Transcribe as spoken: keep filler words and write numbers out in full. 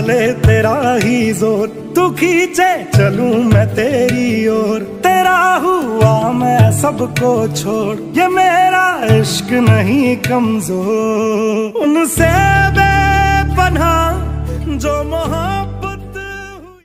डाले तेरा ही जोर, तू खींचे चलूं मैं तेरी ओर। तेरा हुआ मैं सबको छोड़, ये मेरा इश्क नहीं कमजोर। उनसे बेपनाह जो मोहब्बत